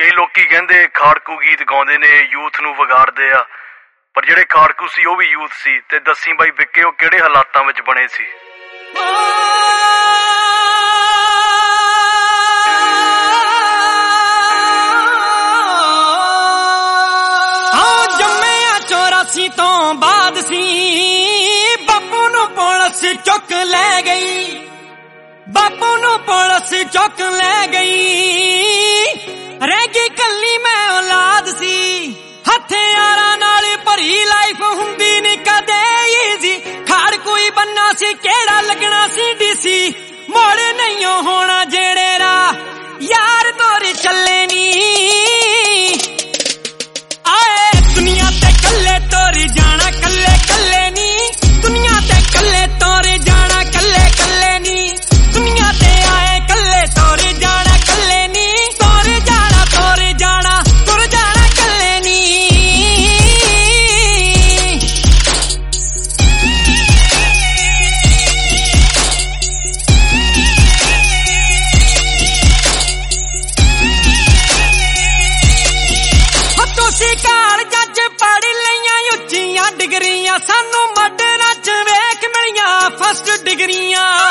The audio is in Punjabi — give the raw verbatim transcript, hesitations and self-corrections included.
ਕਈ ਲੋਕੀ ਕਹਿੰਦੇ ਖਾੜਕੂ ਗੀਤ ਗਾਉਂਦੇ ਨੇ ਯੂਥ ਨੂੰ ਵਿਗਾੜਦੇ ਆ, ਪਰ ਜਿਹੜੇ ਖਾੜਕੂ ਸੀ ਉਹ ਵੀ ਯੂਥ ਸੀ। ਤੇ ਦੱਸੀ ਬਾਈ ਵਿੱਕੇ ਉਹ ਕਿਹੜੇ ਹਾਲਾਤਾਂ ਵਿੱਚ ਬਣੇ ਸੀ? ਚੌਰਾਸੀ ਤੋਂ ਬਾਅਦ ਸੀ ਬਾਪੂ ਨੂੰ ਪੁਲਿਸ ਚੁੱਕ ਲੈ ਗਈ, ਬਾਪੂ ਨੂੰ ਪੁਲਿਸ ਚੁੱਕ ਲੈ ਗਈ। ਰਹਿ ਗਈ ਕੱਲੀ ਮੈਂ ਔਲਾਦ ਸੀ, ਹਥਿਆਰਾਂ ਨਾਲ ਭਰੀ ਲਾਈਫ ਹੁੰਦੀ ਨੀ ਕਦੇ ਈਜ਼ੀ। ਖਾੜ ਕੋਈ ਬੰਨਾ ਸੀ ਕਿਹੜਾ ਲੱਗਣਾ ਸੀ ਡੀਸੀ, ਮੋੜ ਨਹੀਂ ਹੋਣਾ ਜਿਹੜੇ ਰਾਹ ਯਾਰ ਤੋਰ ਚੱਲੇ ਨੀ। ਆਏ ਦੁਨੀਆ ਤੇ ਕੱਲੇ ਤੋਰ ਜਾਣਾ ਕੱਲੇ ਕੱਲੇ ਨੀ, ਦੁਨੀਆ ਤੇ ਕੱਲੇ ਤੋਰ ਜਾਣਾ ਕੱਲੇ ਕੱਲੇ ਨੀ। ਦੁਨੀਆ ਤੇ ਆਏ ਕੱਲੇ ਤੋਰ ਜਾਣਾ ਕੱਲੇ ਨੀ, ਤੋਰ ਜਾਣਾ ਤੋਰ ਜਾਣਾ ਤੁਰ ਜਾਣਾ ਕੱਲੇ ਨੀ। ਤੁਸੀਂ ਕਾਲਜਾਂ ਚ ਪੜ੍ਹ ਲਈਆਂ ਉੱਚੀਆਂ ਡਿਗਰੀਆਂ, ਸਾਨੂੰ ਮਾਡਰਾਂ ਚ ਵੇਖ ਮਿਲੀਆਂ ਫਸਟ ਡਿਗਰੀਆਂ।